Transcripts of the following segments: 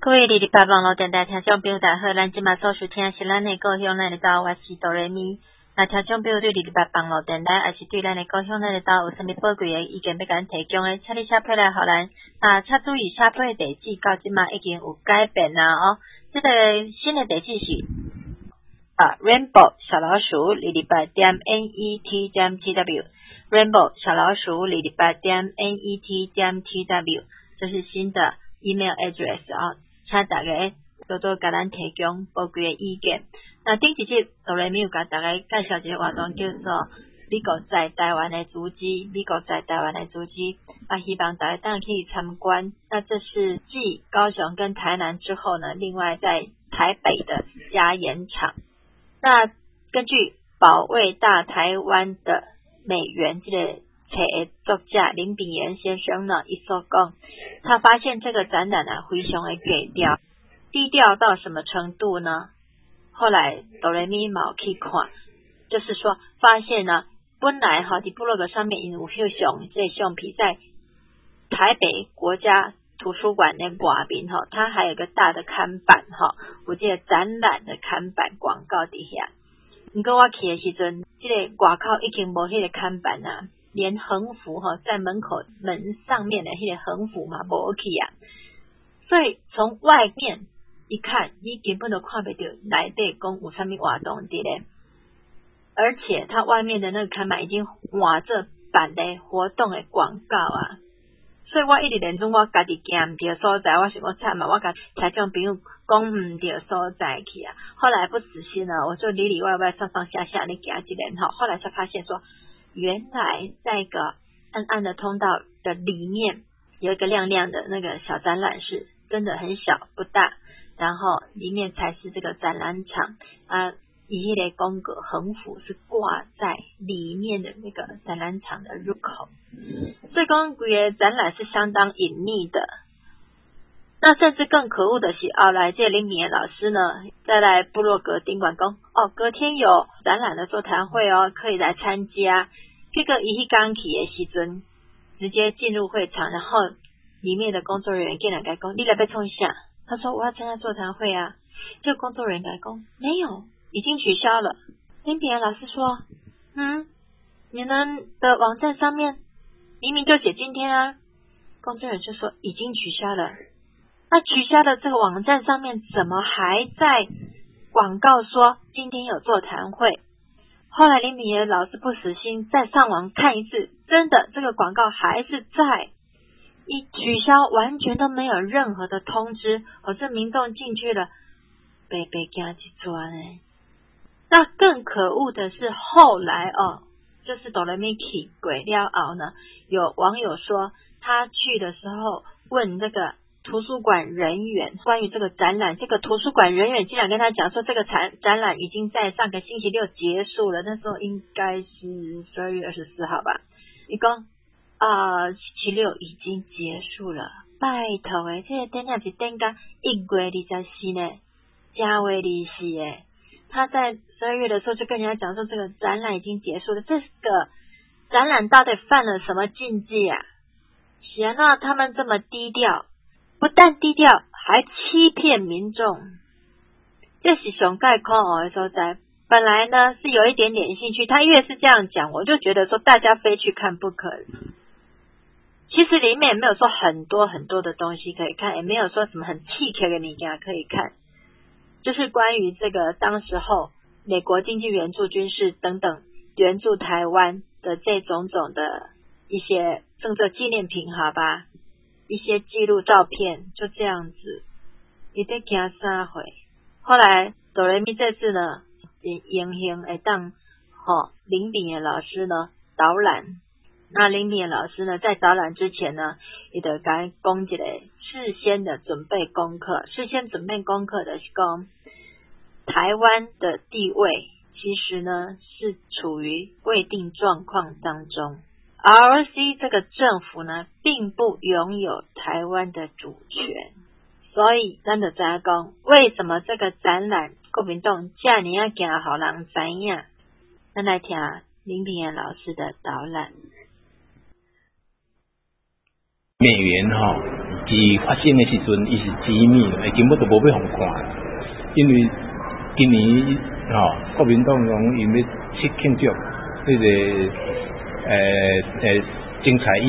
各位哩哩吧网络电台听众朋友大家好，咱今麦所收听是咱的故乡咱的岛，我是哆来咪。那听众朋友对哩哩吧网络电台，还是对咱的故乡咱的岛有啥物宝贵的意见要甲咱提供的，请你写批来互咱。请注意写批地址到今麦已经有改变啦哦。这个新的地址是Rainbow 小老鼠哩哩吧点 net.tw Rainbow 小老鼠哩哩吧点 net.tw 这是新的 email address 请大家多多甲咱提供宝贵的意见。那顶一集哆来咪有甲大家介绍一个活动叫做美国在台湾的足迹，希望大家当然可以参观。那这是继高雄跟台南之后呢，另外在台北的加盐场。那根据保卫大台湾的美元这个册的作者林炳炎先生呢，伊所讲，他发现这个展览非常的低调到什么程度呢？后来哆来咪有去看，就是说发现呢，本来在部落格上面有翕相，这相片在台北国家图书馆的外面它还有一个大的看板有这个展览的看板广告底下。不过我去的时阵，这个外口已经没那个看板啊，连横幅在门上面的那个横幅嘛没去啊，所以从外面一看，你根本都看不到内底讲有啥物活动伫咧，而且它外面的那个看板已经画着版的活动的广告啊，所以我一直连中我家己行唔对所在，我想讲惨嘛，我甲听众朋友讲唔对所在去啊。后来不死心了，我就里里外外上上下下的行一轮后来才发现说，原来在一个暗暗的通道的里面有一个亮亮的那个小展览室，真的很小不大，然后里面才是这个展览场以那个公格横幅是挂在里面的那个展览场的入口，所以讲整个展览是相当隐秘的。那甚至更可恶的是后来这林炳炎老师呢再来部落格顶管讲隔天有展览的座谈会可以来参加，这个一刚起的时阵直接进入会场，然后里面的工作人员竟然讲你来被冲一下，他说我要参加座谈会啊，这个工作人员讲没有，已经取消了。林炳炎老师说你们的网站上面明明就写今天啊，工作人员就说已经取消了。那取消的这个网站上面怎么还在广告说今天有座谈会？后来林炳炎老师不死心，再上网看一次，真的这个广告还是在，一取消完全都没有任何的通知，这民众进去了被惊一抓呢。那更可恶的是后来就是哆来咪去过了后呢，有网友说他去的时候问这个图书馆人员关于这个展览，这个图书馆人员竟然跟他讲说这个展览已经在上个星期六结束了，那时候应该是12月24号吧，他说星期六已经结束了，拜托这个展览是等到1月24呢，加为利息耶。他在12月的时候就跟人家讲说这个展览已经结束了，这个展览到底犯了什么禁忌啊？显然他们这么低调，不但低调还欺骗民众，这是上盖可恶的所在。本来呢是有一点点兴趣，他越是这样讲，我就觉得说大家非去看不可。其实里面也没有说很多很多的东西可以看，也没有说什么很气客的物件可以看，就是关于这个当时候美国经济援助、军事等等援助台湾的这种种的一些政策纪念品好吧，一些记录照片，就这样子你在行啥回。后来哆来咪这次呢荣幸会当林炳炎老师呢导览，那林炳炎老师呢在导览之前呢也就讲一个事先准备功课的是讲台湾的地位其实呢是处于未定状况当中， ROC 这个政府呢并不拥有台湾的主权，所以咱就知道讲为什么这个展览国民党这么惊让人知道。咱来听林炳炎老师的导览。 美元是发生的时阵，伊是机密，根本都无要互看，因为今年国民党讲因要庆祝那个精彩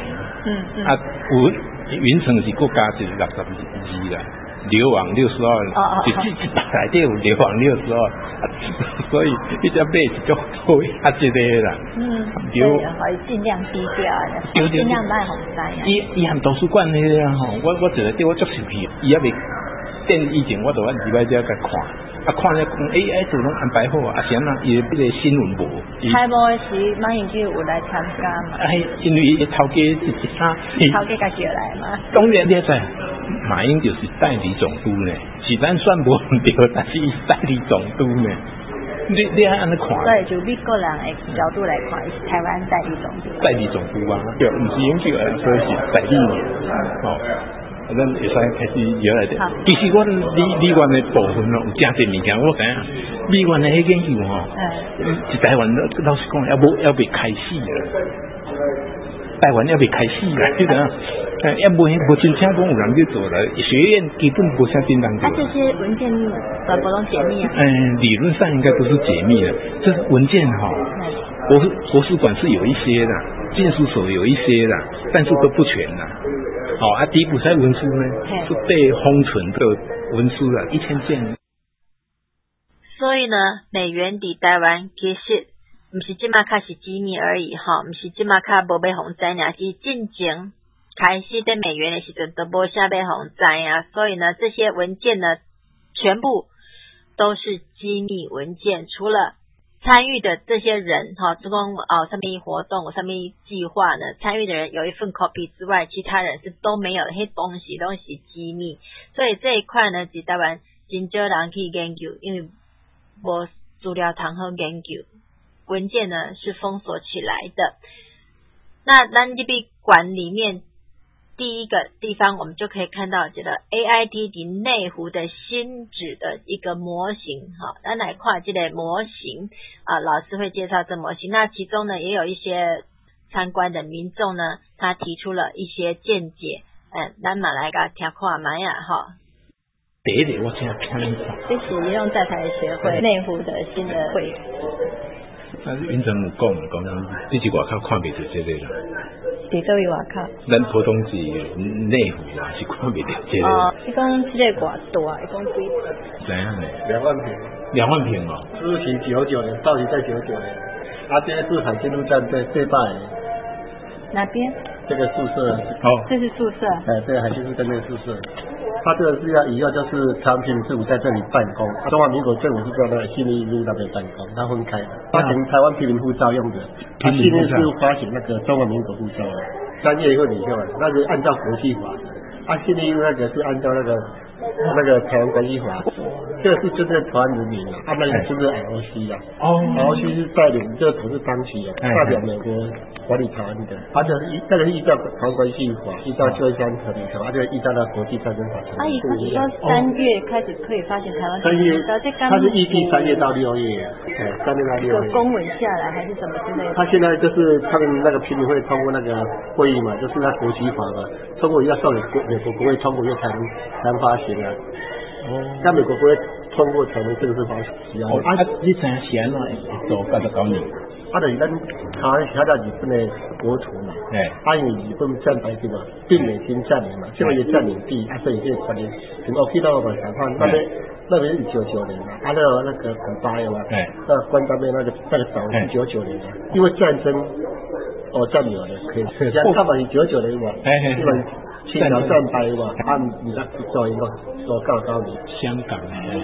100，啊云层是国家是62啦。流亡62，就一百内底有流亡62，所以一只马是足好这个啦。 对，可以尽量低调的，尽量卖红知啊。 伊含图书馆那个吼，我觉得对我足生气，伊还未电以前我都按礼拜只甲看，看了讲都拢安排好啊，是安那伊迄个新闻部。 开幕的时，马英九有来参加嘛？ 因为伊头家是头家家叫来嘛。 当然你知。马英就是代理总督呢，是咱算无对，但是伊是代理总督呢。你还安尼看？ 对，就美国人的角度来看，是台湾代理总督。 代理总督啊，对，不是永久的，所以是代理呢。咱会使开始聊来的。其实我理院的部分有真侪物件，我知影。理院的迄研究是台湾老实讲，要未开始了。台湾要未开始啦，对的。也无真正讲有人去做了，学院基本无啥真人做。 这些文件全部拢解密啊？ 理论上应该都是解密的。这文件国史馆是有一些的，禁书所有一些的，但是都不全的。迪普赛文书呢是被封存的文书了1000件。 所以呢，美元抵台湾其实不是即马卡是机密而已不是即马卡无要互知尔，是进前开始在美元的时阵都无啥要互知啊，所以呢，这些文件呢，全部都是机密文件，除了参与的这些人这种什么活动、什么计划呢，参与的人有一份 copy 之外，其他人是都没有，那些东西都是机密，所以这一块呢，在台湾真少人去研究，因为无资料通好研究，文件呢是封锁起来的。那咱这边馆里面第一个地方，我们就可以看到这个 AIT 的内湖的新址的一个模型咱来看这个模型老师会介绍这模型。那其中呢，也有一些参观的民众呢，他提出了一些见解，咱嘛来个听看卖第一个我听看恁看， 这是移动在台协会内湖的新的会。 但是云城有讲，你是外口看不到这个啦。 伫倒位外口？咱普通是内湖是看不到这个。 你讲这个偌大？你讲几？ 怎样呢 ？2万平。 2万平哦。 日期99年，到期在99年。这个是海军陆战队最大的。 哪边？ 这个宿舍。 这是宿舍。 对，海军陆战队宿舍。他这个是要以后就是台湾平民政府在这里办公，中华民国政府是在那个新义路那边办公，它分开的，发行台湾平民护照用的，它新义是发行那个中华民国护照的，3月份以后，那是按照国际法的，新义路那个是按照那个台湾关系法，这个是真正台湾人民那个就是 ROC ROC 是带领这个统治当局代表美国管理台湾的，那个是依照台湾关系法，依照旧金山和平条，这个依照那国际战争法。 你不是说3月开始可以发行台湾 ？3月，它是预计3月到6月，3月到6月。 有公文下来还是什么之类的？ 他现在就是他们那个平民会通过那个会议嘛，就是那国际法嘛，通过要送给美国国会通过以后才能发行啊。那美国国会通过才能正式发行。 你知影是安怎会做99年？ 就是咱他在日本的国土嘛，因为日本占白地嘛，并美军占领嘛，现在也占领地，所以这个传言，我去到嘛想看那边是99年嘛，那个古巴的嘛，那关岛那个岛是99年嘛，因为战争占领了，可以，像他们是99年嘛，因为清朝战败嘛，你那做一个做99年， 香港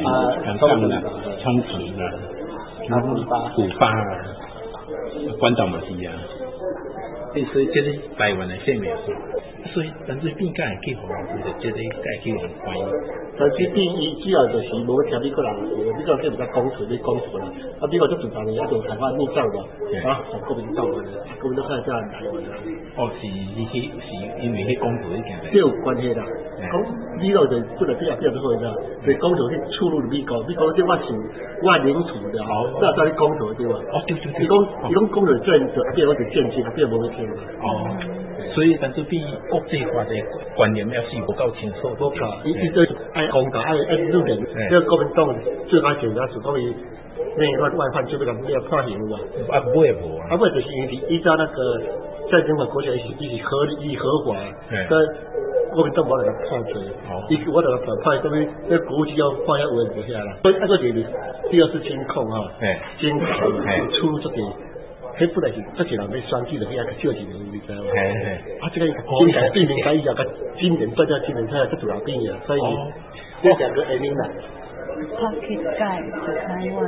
冲绳古巴关岛嘛是啊，所以这是台湾的生命，所以但是变改去互人，这个改去互关。 但是第一主要就是无听美国人，美国人比较讲出啦，美国就主张的，就台湾逆战嘛，国民党嘛，国民党开始在台湾啦。 是因为迄公投迄件。 这有关系啦，美国就做了比较好啦，所以公投去出入美国这我领土的，那在公投对吧？对。你讲公投政策，变我是建制，变无去听嘛。 所以但是变际化的观念要是不够清楚， 不够，伊对爱公道，爱路人，这个国民党最高检察署讲伊内乱外患，就不能要判刑嘛。 啊，不会无啊， 不会就是因为依照那个战争法国家一起合理合法，跟国民党无能判罪，我能判什么？那国务机要判要有人不下啦。所以那个就是第二次监控哈，监控出这个。迄本来是这些人要选举的，遐个少一年，你知道吗？这个今年对明改以后，今年做到今年才个做老兵啊，所以这两个原因啦。 Pocket Guide to Taiwan，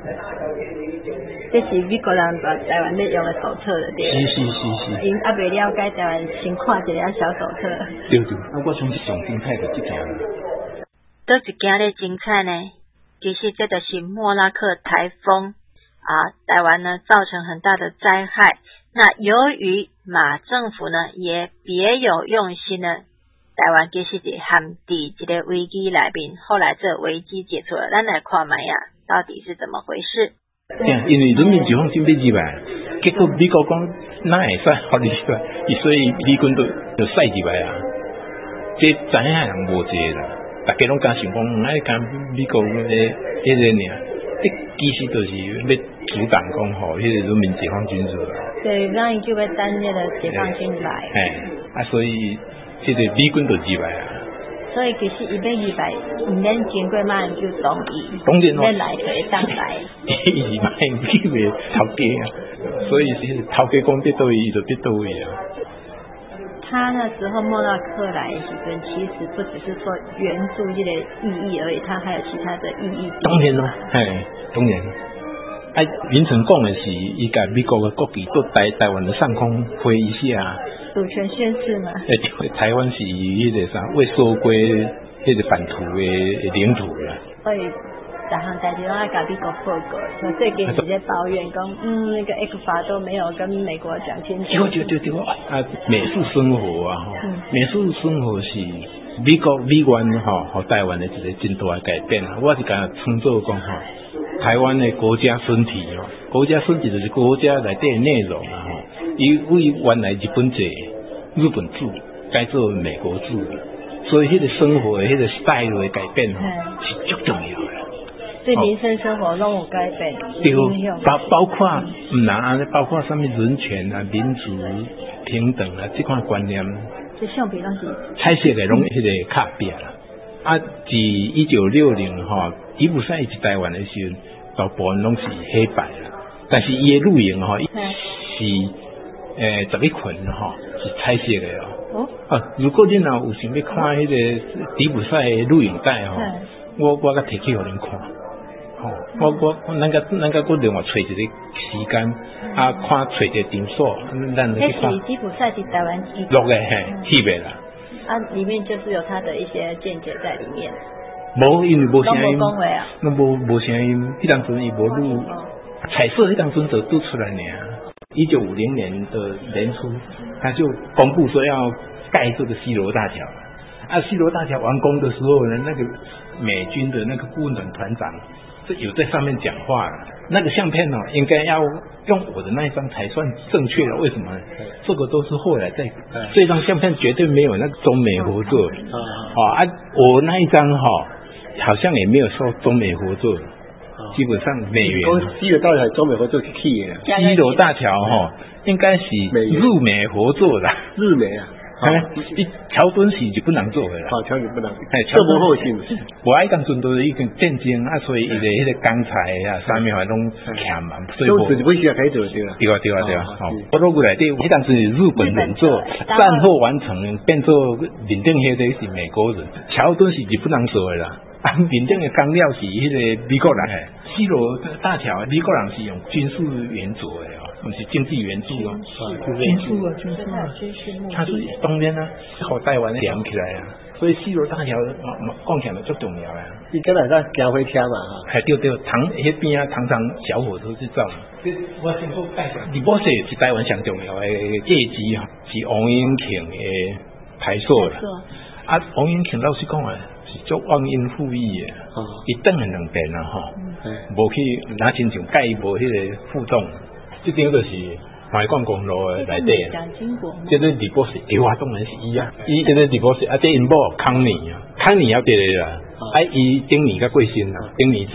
这是美国人把台湾在用的手册了，对。 是。 因还未了解台湾，先看一下小手册。 对，我相信上精彩的这件。 倒一件咧精彩呢？其实这就是莫拉克台风。台湾呢造成很大的灾害。那由于马政府呢也别有用心呢，台湾其实是陷伫这个危机内面，后来这危机解除了，咱来看卖呀，到底是怎么回事？ 因为人民解放军要入来，结果美国讲哪会使互你入来，所以美军就使入来啊。这知影人无济啦，大家拢敢想讲，爱敢美国迄个尔，这其实就是要阻挡讲吼，迄个人民解放军入来。对， 让伊就要等那个解放军来。 所以这个美军就入来啊。 所以其实伊要入来，唔免经过马就同意， 当然要来就会当来。 伊嘛去袂头家啊，所以是头家讲得到位，伊就得到位啊。 他那时候莫拉克来的时阵，其实不只是说援助这个意义而已，它还有其他的意义。 当然咯，当然。林承讲的是，伊甲美国的国旗都台湾的上空挥一下。 主权宣誓嘛。 台湾是迄个啥未收归迄个版图的领土啦。 所以，各项代志拢爱甲美国报告。像最近直接抱怨讲，那个 X 法都没有跟美国讲清楚。 对美式生活啊，美式生活是美元和台湾的一个真大的改变啊。我是甲称作讲台湾的国家身体国家身体就是国家内底的内容啊伊为原来日本制日本制改做美国制，所以迄个生活的迄个 style 的改变是足重要的。 对民生生活拢有改变， 对，包括包括什么人权啊、民主、平等啊这款观念， 这相比拢是彩色的拢迄个较变啦。自1960吉普赛去台湾的时候，大部分拢是黑白啦，但是伊的录影是11捆是彩色的如果你若有想要看迄个吉普赛的录影带我甲摕去互恁看。咱个另外找一个时间看找一个场所，咱去看。 那是吉普赛在台湾录的翕的啦。 里面就是有他的一些见解在里面。 无，因为无声音， 那无声音，迄当阵伊无录彩色，迄当阵就拄出来呢。1950年的年初，他就公布说要盖这个西罗大桥。西罗大桥完工的时候呢，那个美军的那个顾问团长就有在上面讲话了。那个相片应该要用我的那一张才算正确了。为什么？这个都是后来在这张相片绝对没有那个中美合作。我那一张好像也没有说中美合作，基本上美元。 西罗大桥中美合作去的。 西罗大桥应该是日美合作的。 日美啊。 桥墩是日本人做的啦。 桥日本人。这不好是不是？ 我爱当阵都是已经战争所以伊的迄个钢材啊，啥物话拢欠嘛，所以都是不需要开做对啦。 对啊。我落过来对，迄当时日本人做，战后完成变做缅甸迄个是美国人，桥墩是日本人做的啦。缅甸的钢料是迄个美国人。西罗大桥美国人是用军事援助的不是经济援助军事它是当然靠台湾连起来所以西罗大桥讲起来最重要伊今日在行火车嘛对迄边常常小火车去走我先说介绍日本是台湾上重要的业绩是王永庆的台塑啦王永庆老实讲是足忘恩负义的伊等了2遍无去拿亲像盖无迄个副总这张就是海关公路的内底， 蒋经国， 这个李博士，哇，当然是伊啊，伊这个李博士啊，这因某康妮啊，康妮也对啦，伊顶年甲过身啦，顶年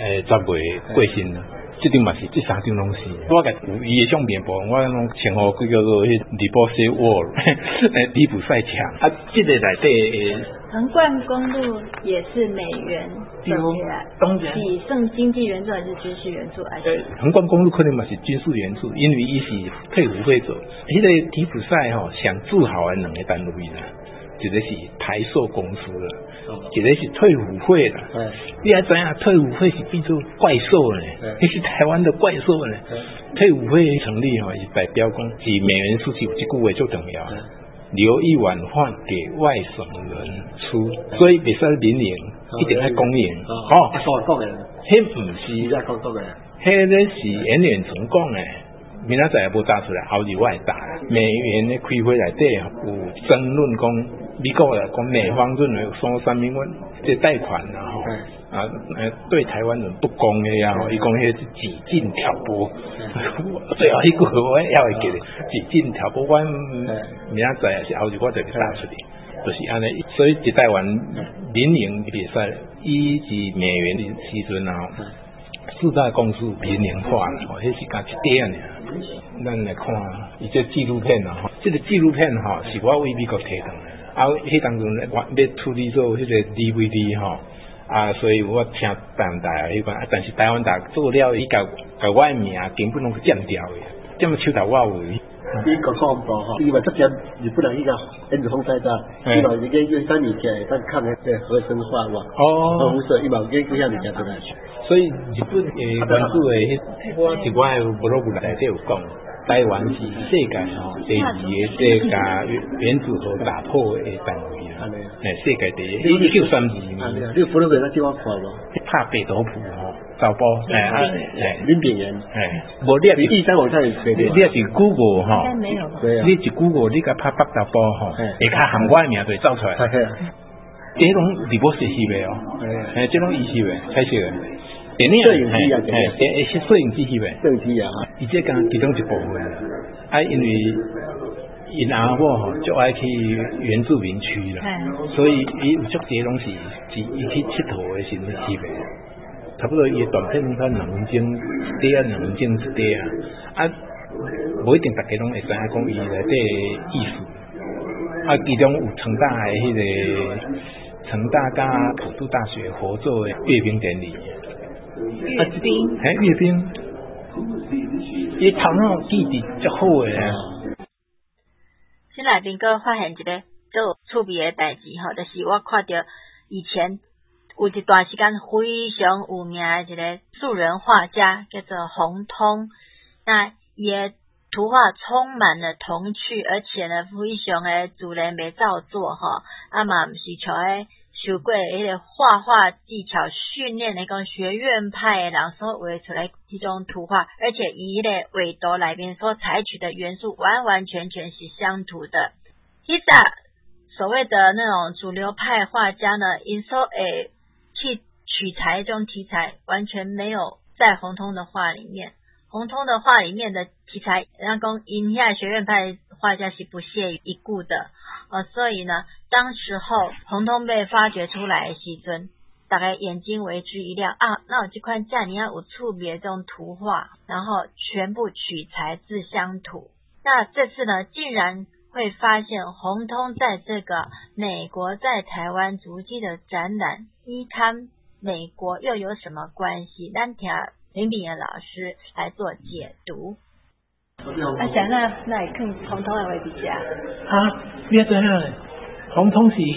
10月过身啦。这张嘛是，这3张拢是。我甲有伊的相片簿，我拢称呼佢叫做李博士 Wall， 李普赛强。啊，这个内底横贯公路也是美元走起来， 当然是算经济援助还是军事援助？还是横贯公路可能嘛是军事援助，因为伊是退伍会做。迄个李普赛吼，上自豪的2个单位啦，一个是台塑公司啦。一个是退伍会啦，你还知影退伍会是变做怪兽呢？那是台湾的怪兽呢。退伍会成立吼，是代表讲是美元数字有这句话最重要，留1万换给外省人出，所以袂使民营，一定要公营。 哦，讲的， 迄唔是在讲的， 迄个是演员成讲的。明仔载也无打出来，后日我会打。美元的开会内底有争论讲，美国的讲美方认为说3million这贷款啊对台湾人不公的呀，伊讲迄是几进挑拨。最后一句我也会记得，几进挑拨。我明仔载是后日我就会打出来，就是安尼。所以一台湾民营袂使，伊是美元的时阵啊。4大公司民营化了，迄是加一点尔。咱来看，伊这纪录片啊，这个纪录片哈是我为美国提供的，啊，迄当中咧，我要处理做迄个 DVD 哈，啊，所以我请台湾大迄款，但是台湾大做了，伊甲我的名根本拢是占掉的，这么手头我有。 美国广播哈，因为这边日本人伊个因子风在的，伊嘛已经有3年前，咱看的合生化嘛，无说伊嘛已经几项物件出来。 所以日本原著的，我是我的blog内底有讲，台湾是世界吼第2个世界原子核打破的单位啊，世界第1，1932年。 你blog那叫我看无？ 拍白图谱吼，照报林炳炎， 无你第3网站有写的， 你也是 Google 吼， 没有， 你是 Google 你甲拍北投报吼，会较含我的名就走出来。这种李博士翕的哦，这种伊翕的，彩色的。电影摄影机啊， 是摄影机翕的， 摄影机啊， 伊这讲其中一部分啊，因为因阿某吼就爱去原住民区啦，所以伊有足侪拢是伊去佚佗的时阵翕的，差不多伊的短片才2分钟一块2分钟一块啊，无一定大家拢会知影讲伊内底意思，啊，其中有成大的迄个成大甲普渡大学合作的阅兵典礼。 阅兵， 阅兵，伊头脑记忆足好诶啊！ 这内面佫发现一个做趣味诶代志吼，就是我看到以前有一段时间非常有名诶一个素人画家叫做洪通，那伊诶图画充满了童趣，而且呢非常诶自然袂造作吼，啊嘛毋是像诶。受过迄个画画技巧训练的讲学院派的人所画出来这种图画，而且伊的纬度内面所采取的元素完完全全是相同的。其实所谓的那种主流派画家呢，因所去取材这种题材完全没有在洪通的画里面。洪通的画里面的题材，人家讲因遐学院派画家是不屑一顾的。所以呢，当时候洪通被发掘出来的时阵，大概眼睛为之一亮啊！那有这款这样有趣味的这种图画，然后全部取材自乡土。那这次呢，竟然会发现洪通在这个美国在台湾足迹的展览，依看美国又有什么关系？咱听林炳炎老师来做解读。想那会看洪通的位置下啊，你知影洪通是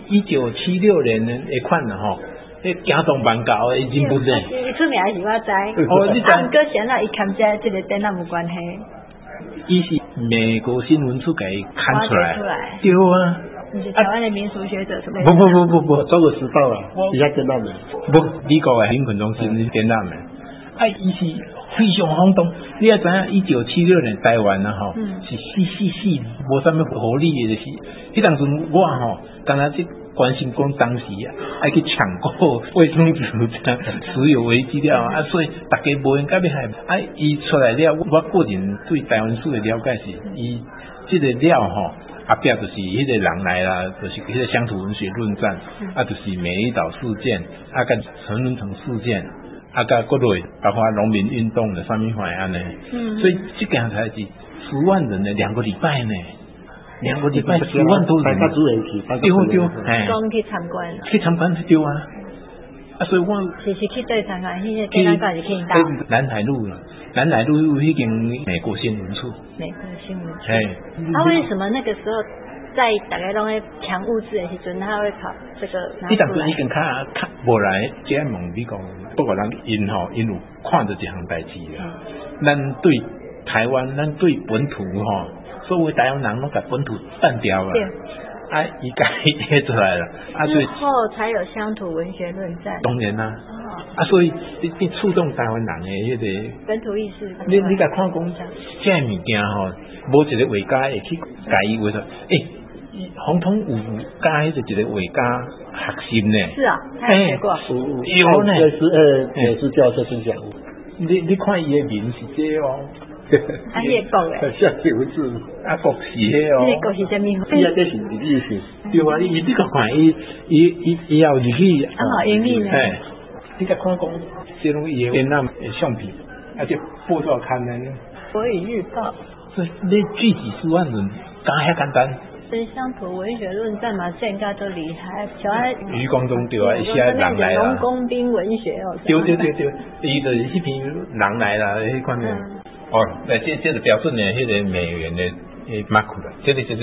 1976年的款啦吼，迄行动蛮高的，已经不是。 伊出名是我知， 你知？ 毋过想那伊参加这个展览无关系。 伊是美国新闻处给看出来，对啊。 你是台湾的民俗学者什么？ 不， 中国时报啊，比较展览的。 不，美国的林肯中心展览的。伊是非常轰动，你也知影1976年台湾啊吼，是死，无啥物合理的，就是迄当阵我吼，敢若即关心讲当时爱去抢购卫生纸、石油危机了啊，所以大家无应该要害啊。伊出来了，我个人对台湾史的了解是，伊这个了后壁就是迄个人来啦，就是迄个乡土文学论战，就是美丽岛事件，跟陈文成事件。甲国内包括农民运动的上面反安呢，所以这件才是10万人呢，2个礼拜呢，2个礼拜10万多人，对， 讲去参观， 去参观对啊，所以我是去对参观，迄个跟咱讲是去到南海路已经美国新闻处， 为什么那个时候？在大家拢在抢物资的时阵，他会跑这个。 你当时已经看无来，这样问你讲，不过人因有看到这项代志啊。咱对台湾，咱对本土所有台湾人拢把本土淡掉了。伊家贴出来了。 之后才有乡土文学论战。 当然啦。所以你触动台湾人的迄个本土意识。 你甲看讲，这物件无一个画家会去家己画出，总统有加迄一个画家核心呢。是啊，他写过。 有呢，也是教授真讲。 你看伊的名是这哦。 叶国诶。 像有字。 国是迄哦。 国是什么？ 这是日语是。 对啊，你这个看伊要日语。 英语呢。 你甲看讲，这种伊的展览相片，且报纸刊呢。 国语日报。 所以你聚集10万人，讲遐简单。 所以乡土文学论战嘛，现在都厉害。 余光中对啊，一些人来啦。 农工兵文学哦。 对，伊就是迄篇人来啦，迄款的。这是标准的迄个美元的马库啦，这个，这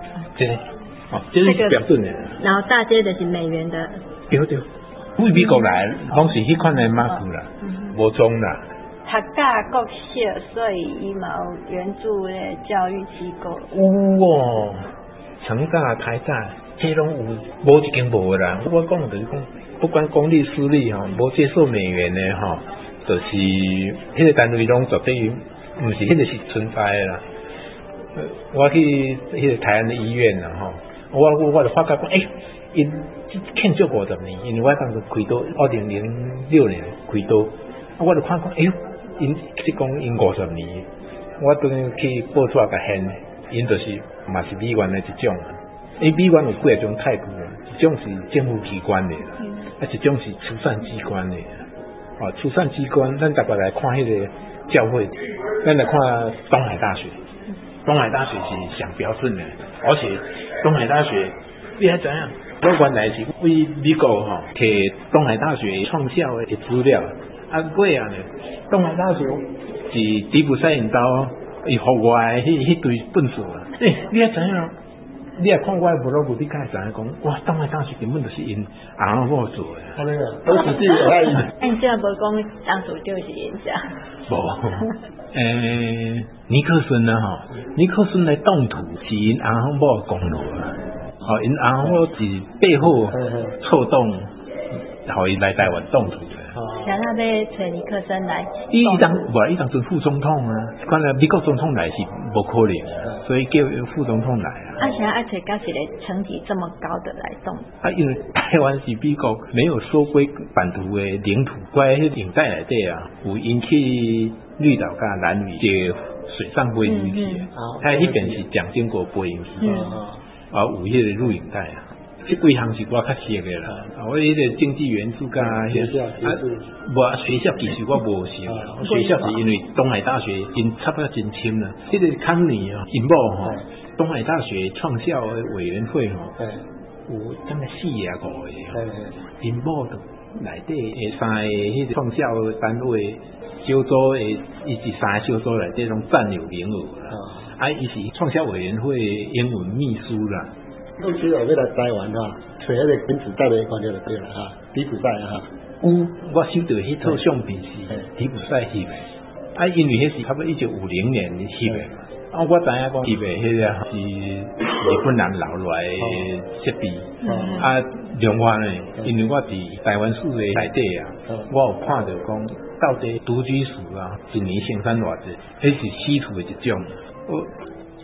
是标准的。 然后大街就是美元的。 对，为美国来，拢是迄款的马库啦，无中啦。 读甲国小，所以伊嘛有援助的教育机构。 有哦。成大、台大，迄拢有，无一间无啦。我讲就是讲，不管公立私立无接受美元的就是迄个单位拢绝对毋是迄个是存在的啦。我去迄个台湾的医院啦我就发觉讲，因欠足50年，因为我当时开刀，2006年开刀，我就看讲，因是讲因50年，我等于去报纸甲现。因就是嘛是美元的一种，美元有几个种态度啊，一种是政府机关的，一种是慈善机关的。慈善机关，咱大概来看迄个教会，咱来看东海大学，东海大学是上标准的，而且东海大学你还知影？我原来是为美国摕东海大学创校的资料，过啊呢，东海大学是迪普赛引导。伊互我迄堆本数啊！你也知影，你也看我的部落格，你敢会知影讲，哇，东海大学根本就是因阿某做的。 都是自己爱。 你这样无讲当初就是因这样。 无，尼克森啊尼克森的动土是因阿某功劳啊。因阿某是背后策动，互伊来台湾动土。 像他要找尼克森来， 伊当做副总统啊，看来美国总统来是不可能，所以叫副总统来啊。 现在爱找到一个层级这么高的来动。 因为台湾是美国没有收归版图的领土，在迄影带内底有引起绿岛甲兰屿这水上飞引起，迄边是蒋经国飞引起，有迄个录影带啊。这几项是我较熟的啦，我迄个经济援助甲学校其实我无熟，学校是因为东海大学因插得真深啦。这个康尼因某东海大学创校委员会有大概4个5个因某内底3个迄个创校单位小组的，伊是3个小组内底拢占有名额啦。伊是创校委员会英文秘书啦。 都只有要来台湾找迄个柬埔寨的观念就对了柬埔寨有我收到迄套相片是柬埔寨翕的，因为迄是差不多1950年翕的嘛。我知影讲翕的迄个是日本人留落来的设备。另外呢，因为我伫台湾史的内底我有看到讲到底独居鼠一年生产偌济，迄是稀土的一种。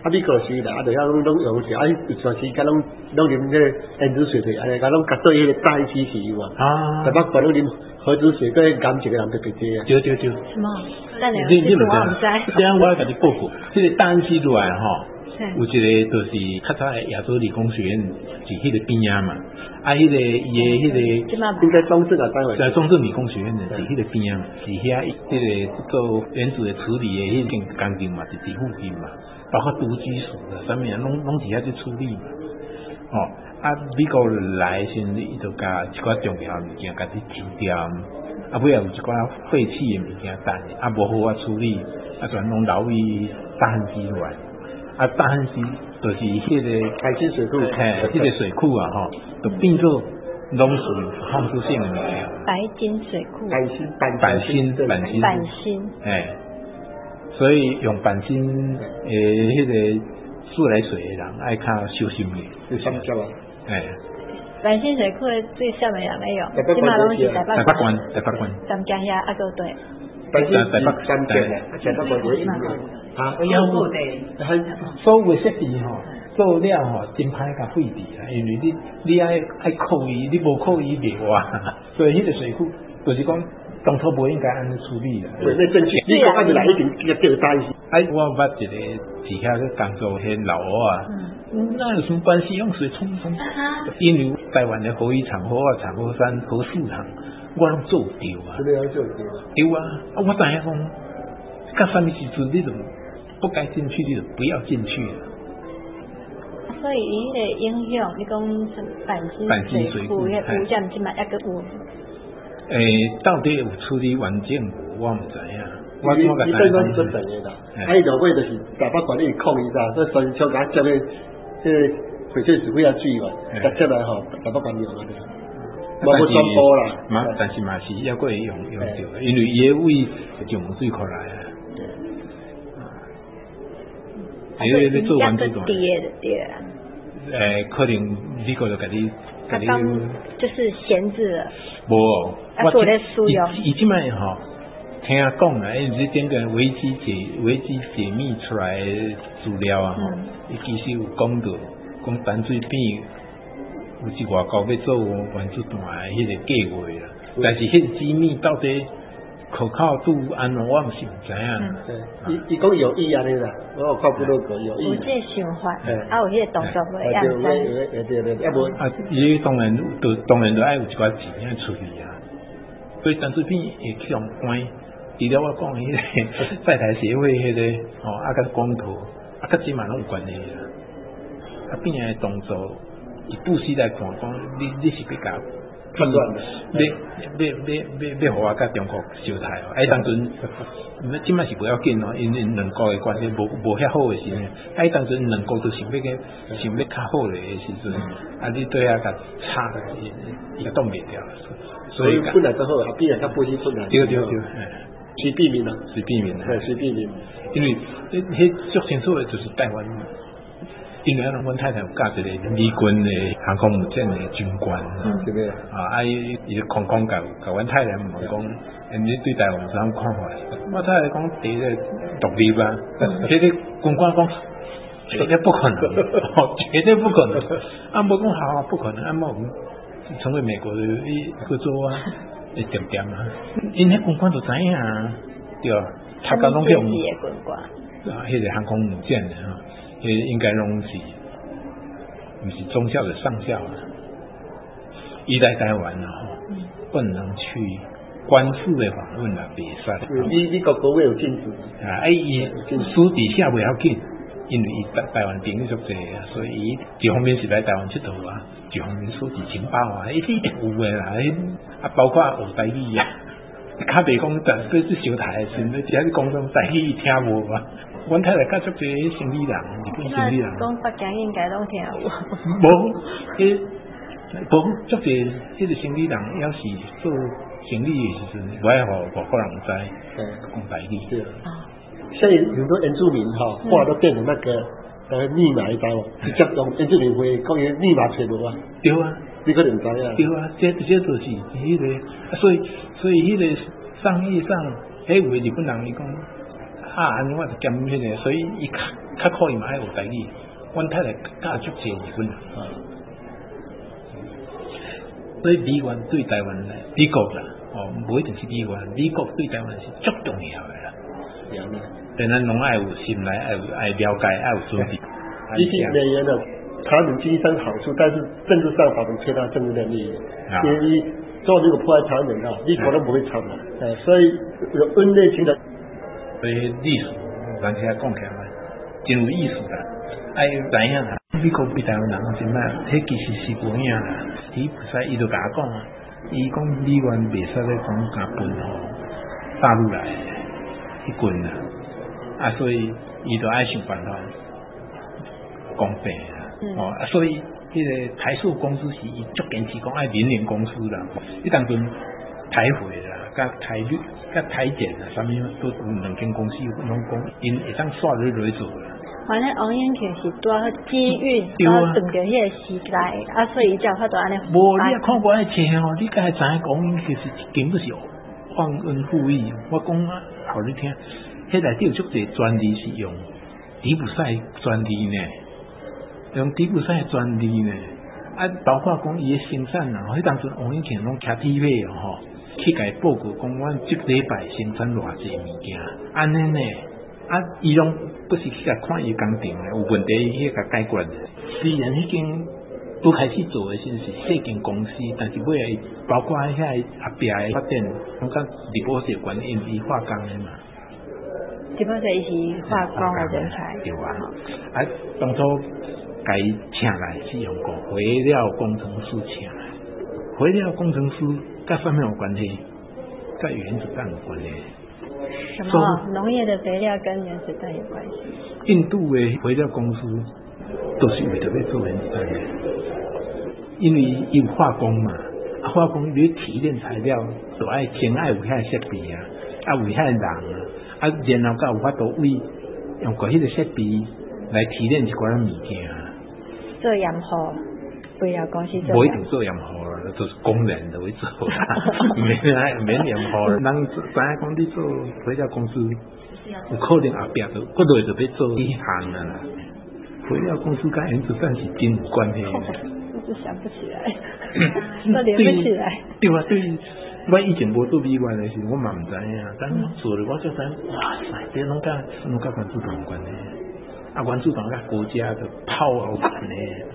美国是啦，就遐拢用是，有段时间拢啉迄个胭脂水退，安尼，甲拢甲做迄个大安溪是有啊。台北管拢啉核子水，跟感情个人特别多啊。 对。 什么？ 你唔知？这样我甲你报告，这个大安溪落来吼。有一个就是较早亚洲理工学院是迄个边仔嘛，迄个伊的迄个应该中正啊， 在中正理工学院的是迄个边仔，是遐迄个做原子的处理的迄种工程嘛，是伫附近嘛，包括毒基属的上面拢伫遐去处理嘛。美国来时，伊就甲一寡重要物件甲你清掉，尾有一寡废弃的物件等，无好处理，全拢流去大汉溪来。大汉溪就是迄个海心水库， 迄个水库啊，就变做拢属于放射性的物件。 白金水库， 板芯，所以用板芯迄个自来水的人爱较小心的， 小心啊。 板芯水库的最少的人来用，起码拢是台北关，三江遐个对。 台北三间咧，台北关有所有设备做了真歹甲废弃啊，因为你爱扣伊，你无扣伊袂活，所以迄个水库就是讲当初无应该安尼处理啦。 对，那正确，你讲安尼来一定叫这个大事。 我捌一个伫遐去工作迄老啊，那有什么关系？用水冲，因为台湾的核一厂、核二厂、核三、核四厂，我拢做掉啊。 真的要做掉。 对啊，我知影讲，到什么时阵你就不该进去，你就不要进去了。 所以伊个影响，你讲板芯水库，迄污染即嘛抑个有。 到底有处理完整无？我唔知影。 我你对讲真正的啦，伊就尾就是台北管理抗议啦，所以全球甲接咧，即翡翠水库要注意嘛，甲接来吼，台北管理用啊，无要传播啦。 但是嘛是抑过会用着，因为伊个位从水库来啊。你做完这种， 对啊。 可能美国就甲你， 就是闲置了。 无， 我咧使用。 伊即摆吼，听讲啦，因为整个维基解密出来资料啊，伊其实有讲到，讲淡水边有一外国要做原子弹的迄个计划啦，但是迄个机密到底可靠度安怎，我毋是唔知影。 伊讲有意啊，你啦，我有看不到个有意。 有这想法，有迄个动作袂样对，要无伊当然就爱有一寡钱要处理啊。所以淡水片会去用关，除了我讲迄个在台协会迄个甲光头甲即嘛拢有关系啦。变个动作，伊不时来看讲，你是要甲判断的， 要互我甲中国相台哦。当阵，即摆是不要紧哦，因两国的关系无遐好的时阵，当阵两国都想要较好的时阵，你对遐甲差的，伊个挡袂掉。 所以本来之后，必然他不惜困难。 对， 随避免啊， 随避免。 随避免。 因为迄最清楚的就是台湾。因为阮太太有嫁一个美军的航空母舰的军官， 对不对？ 伊空空甲阮太太问讲，你对台湾有啥看法？我太太讲第一个独立啊，迄个军官讲绝对不可能，绝对不可能。无讲好，不可能。无成为美国的一个做啊，点啊，因迄军官就知影啊，对啊，他刚拢用军官迄个航空母舰的哈。应该拢是，不是中校的上校啊。伊来台湾不能去官式的访问啦，袂使。 你国会有禁止伊私底下不要紧，因为伊台湾朋友足济啊，所以伊一方面是来台湾佚佗啊，一方面收集情报啊，一定有的啦。包括学台语啊，较袂讲，但是去小台的时阵，只是讲种台语听无啊。阮太太甲足侪生理人，日本生理人。 讲北京应该拢听有。 无足侪迄个生理人，要是做生理的时阵，不爱互外国人知，讲台语。 对。现在很多原住民后来都变成那个密码，你知无？直接用原住民会讲伊密码找无啊？ 对啊， 你可能知啊。 对啊，这就是迄个，所以迄个商业上，有的日本人伊讲。 安尼我就兼迄个，所以伊较可以嘛爱有台语。阮太太教足济日本所以美元对台湾来，美国啦，无一定是美元，美国对台湾是足重要的啦。但咱拢爱有心来，爱了解，爱有准备。 毕竟美元的台湾经济上好处，但是政治上把我们切到政治的利益，因为做这个破坏台湾人啊，美国都不会参嘛，所以有恩类型的。 所以历史，咱现在讲起来，真有意思啦。爱知影啦，美国比台湾人真歹，迄其实是无影啦。伊不使，伊就甲我讲啊，伊讲美元袂使咧讲甲分大陆来迄群啦，所以伊就爱想办法公平啦。所以迄个台塑公司是伊足坚持讲爱民营公司啦。伊当阵台汇啦，甲台绿、甲台建啊，啥物都有两间公司拢讲，因会当刷落做啦。 反正王永庆是拄好机运，然后等着迄个时代，所以伊才有法度安尼。 无，你也看过迄册哦，你该知影王永庆是根本是忘恩负义。我讲啊，互你听，迄内底有足侪专利是用迪普赛专利呢，用迪普赛专利呢。包括讲伊嘅生产啊，迄当阵王永庆拢骑铁马哦，去甲伊报告讲，阮即礼拜生产偌济物件，安尼呢。伊拢不是去甲看伊工程咧，有问题伊去甲解决咧。虽然迄间都开始做诶，先是细间公司，但是尾来包括遐后壁诶发展，拢甲李波是有关，因伊化工诶嘛。 李波是伊是化工诶人才， 对啊。当初甲伊请来是用个肥料工程师请来，肥料工程师甲啥物有关系？甲原子弹有关系。 什么农业的肥料跟原子弹有关系？ 印度的肥料公司都是为着要做原子弹的，因为有化工嘛，化工你提炼材料就爱先爱有遐设备啊，有遐人啊，然后才有法度用过迄个设备来提炼一寡物件。 做盐号，肥料公司做。 不一定做盐号。就是工人就会做啦，免任何人知影讲你做肥料公司，有可能后壁就骨头就要做一行啦。肥料公司跟原子弹是真有关系的。 我就想不起来，都连不起来。 对啊，对，我以前无做美元的时候，我嘛唔知影，但做了我就知，哇塞，这拢甲原子弹有关系，原子弹甲国家的炮有关系。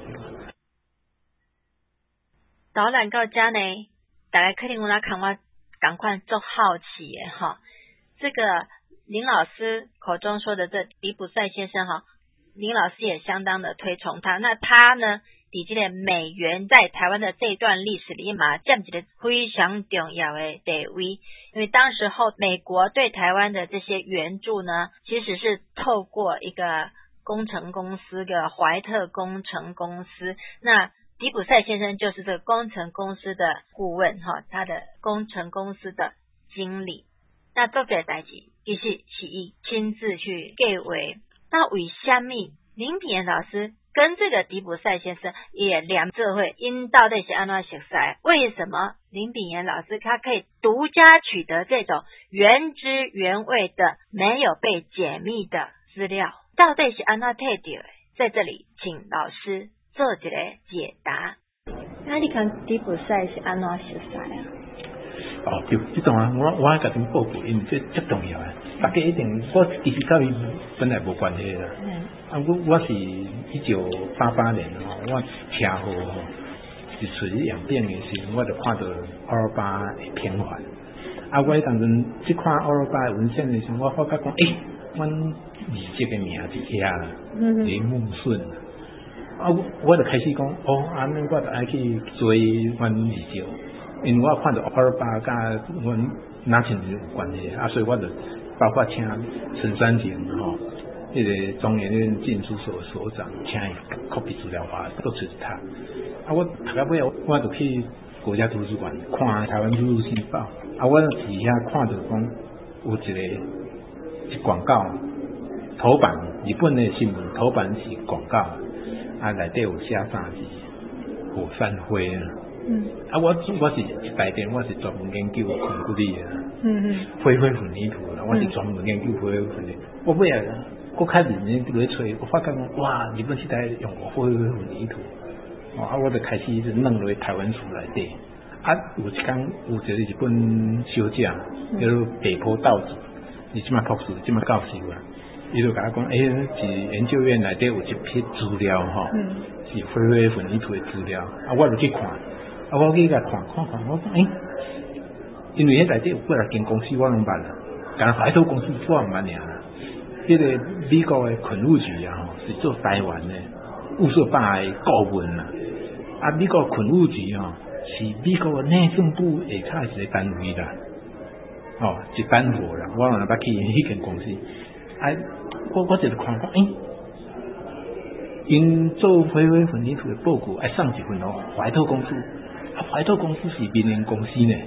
导览到遮呢，大家肯定有哪看我赶快做好奇的哈。这个林老师口中说的这迪普赛先生哈，林老师也相当的推崇他。那他呢，以这个美元在台湾的这段历史里嘛，占一个非常重要的地位。因为当时候美国对台湾的这些援助呢，其实是透过一个工程公司的怀特工程公司，那迪普赛先生就是这个工程公司的顾问哈，他的工程公司的经理。那做这代志其实是伊亲自去计划。那为什么林品言老师跟这个迪普赛先生也两这会因到底是安怎熟悉？为什么林品言老师他可以独家取得这种原汁原味的没有被解密的资料？到底是安怎摕到的？在这里请老师做一个解答。那你看迪普赛是安怎熟悉啊？ 对，这种啊，我甲恁报告，因为这足重要啊。大家一定，我其实甲伊本来无关系啦。我是1988年我车祸一出去验病的时候，我就看到欧罗巴的平反。我当阵去看欧罗巴的文献的时候，我发觉讲，阮二这个名是遐林木顺。我就开始讲，安尼我就爱去追阮二舅，因为我看到欧罗巴甲阮拿钱有关系，所以我就包括请陈三田迄个中研院进出所所长，请伊 copy 资料化，都出他。我读到尾，我就去国家图书馆看台湾日日新报，我伫遐看到讲有一广告，头版日本的新闻头版是广告。内底有写3字火山灰啊， 我是台电，我是专门研究控股力的，灰混凝土啦，我是专门研究灰混凝土。我尾啊，我开始认真在吹，我发觉哇，日本时代用灰混凝土，我就开始是弄落台湾厝内底。有一天有一个日本小姐叫做北坡道子，伊即马博士，即马教授啊，伊就甲我讲，是研究院内底有一批资料吼，是灰混凝土的资料，我就去看，我去甲看，我讲因为迄内底有几间公司我拢捌啦，但怀土公司我唔捌尔啦，迄个美国的昆务局是做台湾的雾社办的顾问啦，美国昆务局是美国内政部下骹一个单位啦，一班伙啦，我若捌去迄间公司，我就是看讲，因做灰混凝土的报告，送一份怀特公司，怀特公司是民营公司呢，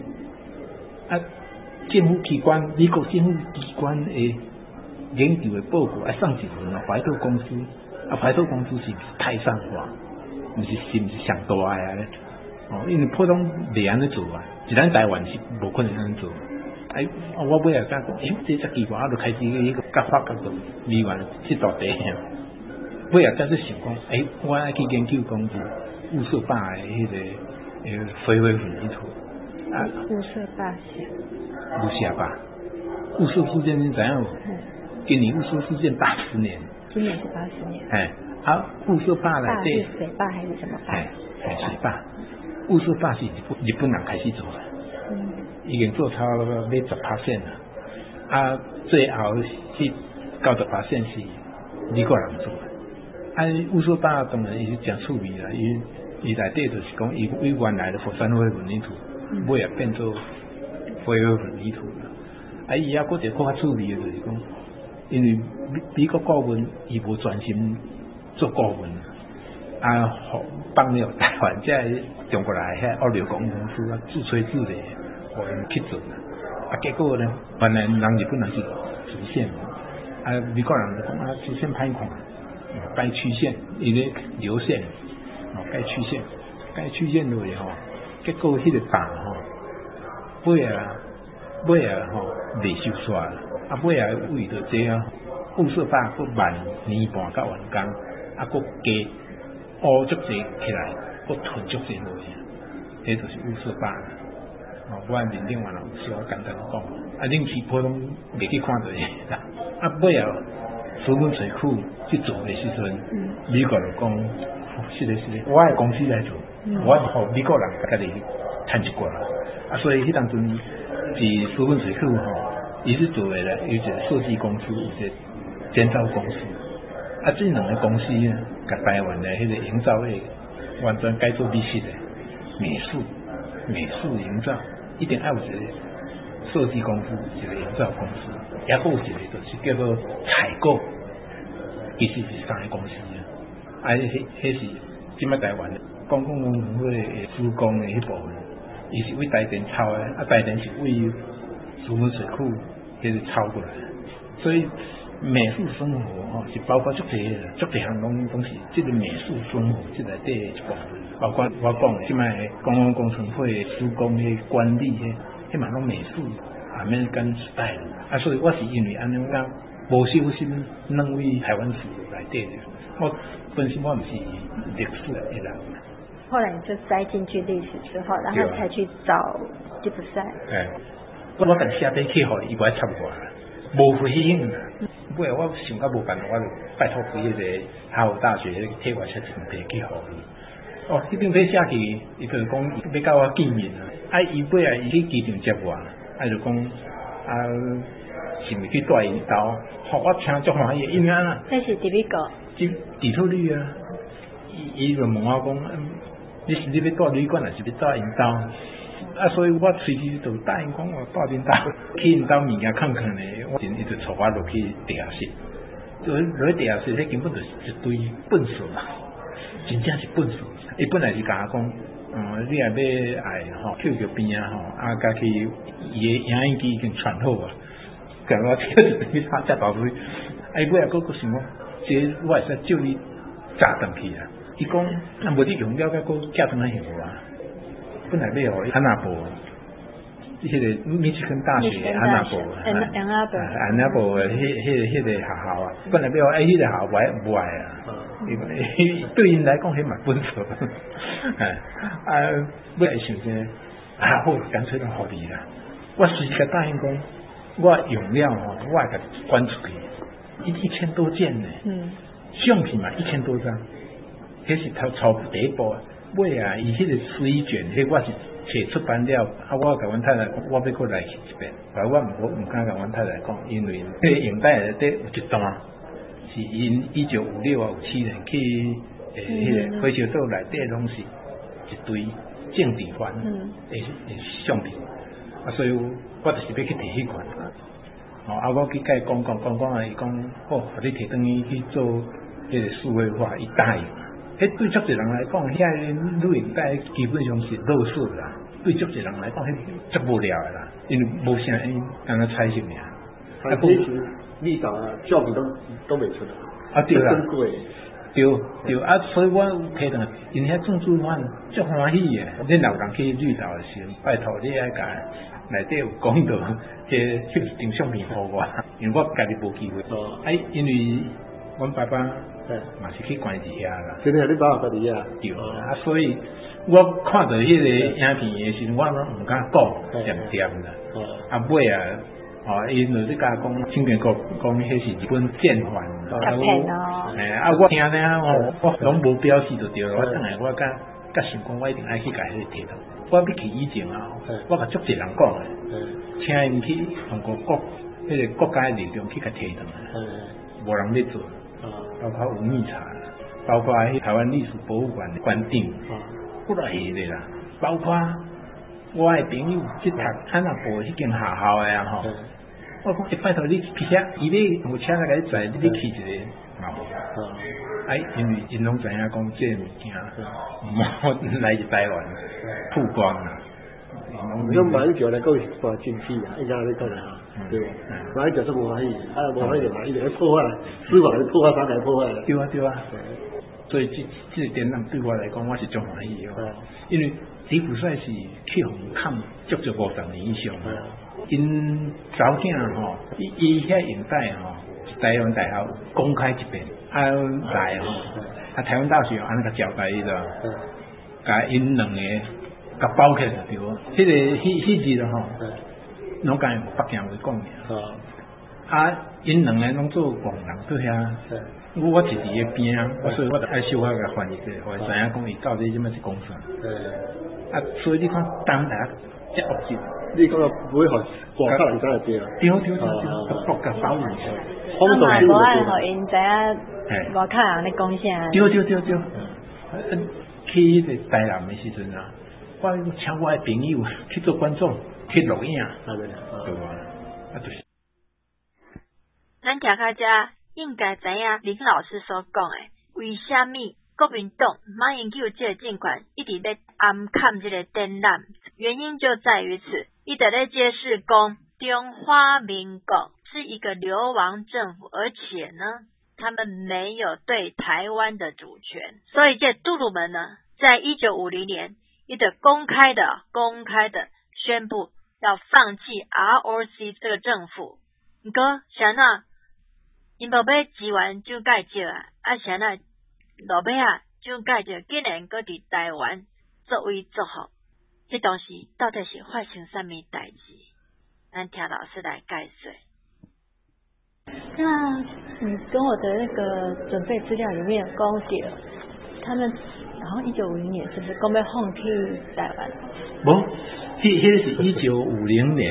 政府机关，美国政府机关的研究的报告，送一份怀特公司，怀特公司是太上化，毋是上大个咧。因为普通袂安尼做啊，是咱台湾是无可能安尼做。我尾仔讲，这只奇怪，就开始迄个甲发觉到美元这道题。尾仔才去想讲，我爱去研究讲雾社坝的迄个灰混凝土。 雾社坝是？ 雾社坝，雾社事件你知影无？今年雾社事件80年。 今年是80年。 雾社坝内底。 是水坝还是什么坝？ 水坝。雾社坝是日本人开始做的，已经做超要10%了，最后是90%是美国人做的。雾社坝当然伊是真趣味啦，伊内底就是讲伊原来的火山灰混凝土，尾也变做灰混凝土啦。伊搁一个较趣味的就是讲，因为美国顾问伊无专心做顾问。帮了台湾这中国来遐物流公司自吹自擂，互因去做结果呢，原来日本人是直线，美国人讲直线歹看，该曲线伊咧流线，该曲线落去结果迄个坝尾啊未收煞啦，尾啊为着这雾社坝佫慢年半到完工，佫加。乌足济起来，我囤足济落去，迄就是雾社坝。我面顶话有小简单讲，恁是普通未去看到的。尾后石门水库去做的时阵，美国就讲，是的，我的公司来做，我互美国人家己趁一寡。所以迄当阵是石门水库伊是做的咧，有一个设计公司，有一个建造公司。这两个公司呢，甲台湾的迄个营造业完全改做美式的美术营造，一定要有一个设计公司，一个营造公司，也有一个就是叫做采购，其实是三个公司啊。迄是即摆台湾公共工程会施工的迄部分，伊是为台电抄的，台电是为石门水库迄个抄过来的，所以。美术生活是包括足侪项拢是这个美术生活这内底一部分，包括我讲即摆公共工程会施工的管理迄嘛拢美术免跟时代所以我是因为安尼讲无小心弄为台湾史内底的，我本身我毋是历史的人。 后来你就栽进去历史之后，然后才去找吉普赛。 我等下底去互伊不爱插我啦。无回应啦，尾我想到无办法，我就拜托去迄个哈佛大学迄个替我写程序去互伊。迄张纸写去，伊就是讲要甲我见面伊尾伊去机场接我，就讲是咪去带因兜，我听足欢喜，因为啊， 那是伫美国， 底特律啊，伊就问我讲，你是要带旅馆，还是要带因兜？所以我随时就答应讲我带因兜，去因兜物件看看咧，我伊就带我落去地下室，就落去地下室，迄根本就是一堆粪扫嘛，真正是粪扫。伊本来是甲我讲，你若要爱跳桥边家去伊的影印机已经传好啊，甲我跳去他只大水，尾仔佫想讲，这我会使叫你炸转去啊。伊讲，无你用了，佫寄转来向我啊。 本来要安娜伯，迄个密西根大学安娜伯，安娜伯迄个学校啊，本来要迄个学校不爱啊，对因来讲迄嘛本错，尾来想说好，干脆就互你啦。我随时甲答应讲，我用了吼，我会甲捐出去，1000多件呢，相片嘛1000多张，迄是初第一步。尾啊，伊迄个水卷，迄我是册出版了，我甲阮太太讲，我要过来去一遍，但我唔敢甲阮太太讲，因为迄个影带内底有一段是因1956啊57年去迄个火烧岛内底拢是一堆政治犯的相片，所以我就是要去摕迄款，我去甲伊讲啊，伊讲好，互你摕转去做迄个数位化，伊答应。迄对足侪人来讲，遐录影带基本上是垃圾啦。对足侪人来讲，迄足无聊的啦，因为无啥因干那彩色尔。 啊，其实你打照片都没出来。 对啦。 珍贵。 对啊，所以我摕上，因遐政治犯足欢喜的。恁老人去绿岛的时候，拜托你爱甲内底有讲到，翕一张相片互我，因为我家己无机会。因为阮爸爸。嘛是去关伫遐啦， 真诶，你爸爸伫遐？ 对啊，所以我看到迄个影片诶时，我拢唔敢讲点啦。尾啊，因为你甲讲，青田国讲迄是日本战犯，我听我拢无表示就对了。我等下我甲想讲，我一定爱去甲迄个摕到。我要去以前啊，我甲足侪人讲诶，请因去通过迄个国家力量去甲摕到，无人咧做。包括吴密察，包括台湾历史博物馆的馆长，不来的啦。包括我的朋友去读安娜伯迄间学校的啊吼，我讲拜托你去遐，伊咧有车来甲你载，你去一个嘛无。因为因拢知影讲这物件，莫来自台湾曝光啦。 你买一条来够花进去啊，一家你讲啦。对，买一条是无欢喜，无欢喜就买一条破坏，司法破坏啥来破坏了？对啊。 所以这个展览对我来讲，我是足欢喜的，因为吉普赛是去红磡足50年以上，因早囝吼，伊遐影带吼，台湾大学公开一遍，来吼，台湾大学安尼甲交代伊啦，甲因两个甲包起来对无？迄日吼。拢甲北京话讲尔，因两个拢做工人做遐，我是伫个边，所以我就爱小可甲翻译者，我知影讲伊到底即么是讲啥。所以你看当下遮恶质， 你讲不会互外口人知会对啊？ 对，国家保护一下。 嘛无爱互因知影外口人咧讲啥。 对。去迄个台南的时阵啊，我请我的朋友去做观众。去录影，对吧？就是。 咱听到这应该知影林老师所讲的，为虾米国民党马英九这个政权一直在暗砍这个展览？原因就在于此，伊在咧揭示讲中华民国是一个流亡政府，而且呢，他们没有对台湾的主权，所以这杜鲁门呢，在1950年，伊就公开的宣布。要放弃 ROC 这个政府，不过啥那因无要支援就介绍啥那落尾就介绍，竟然搁伫台湾作为祝福，这东西到底是发生什么代志？咱听老师来解说。 那你跟我的那个准备资料里面有讲到，他们好像1950年是不是讲要放弃台湾？ 无。迄是1950年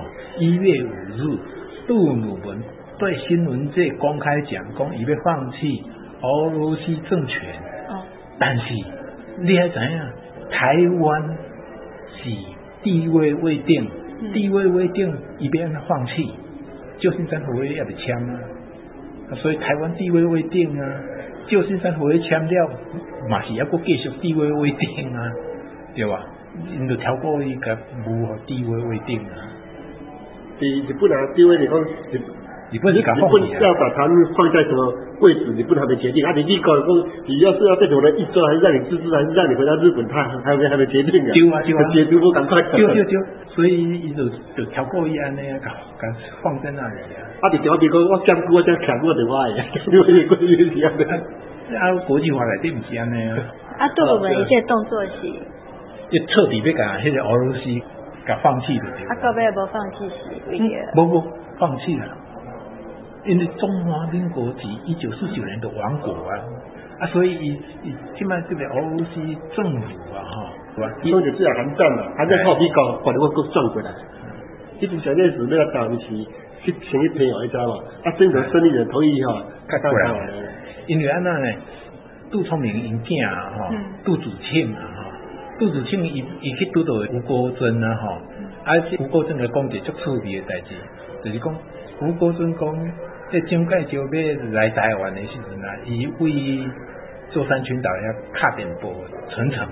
1月5日，杜鲁门对新闻界公开讲伊要放弃俄罗斯政权。但是你还知影，台湾是地位未定，伊要安怎放弃？旧金山合约也得签啊，所以台湾地位未定啊，旧金山合约签了，嘛是还佫继续地位未定啊，对吧？因就超过伊个无地位未定啊。 伫日本啊，地位嚟讲， 你不能把要把它放在什么位置，你不能还没决定。你立刻你要是要这种人一做，还是让你自治，还是让你回到日本，他还没决定啊。 对啊， 决定不赶快。 对，所以伊就挑过一安尼啊，甲放在那里啊。 你调比讲，我讲过这强过的话呀，因为过去是安尼。 国际法内底唔是安尼啊。 对我们一些动作是。 就彻底要甲迄个俄罗斯甲放弃的。 到尾无放弃是？ 无放弃了。因为中华民国是1949年的亡国啊，所以伊现在这个俄罗斯政府是吧？ 所以就是韩战嘛，韩战靠美国把我转过来。一直想那时那个当时去请一朋友一家嘛，真的胜利人同意看看他。 因为安那呢，杜聪明因囝杜子庆杜子庆伊去拄到吴国桢吴国桢来讲一个足趣味的代志，就是讲吴国桢讲。这蒋介石要来台湾的时阵伊为舟山群岛遐敲电报陈诚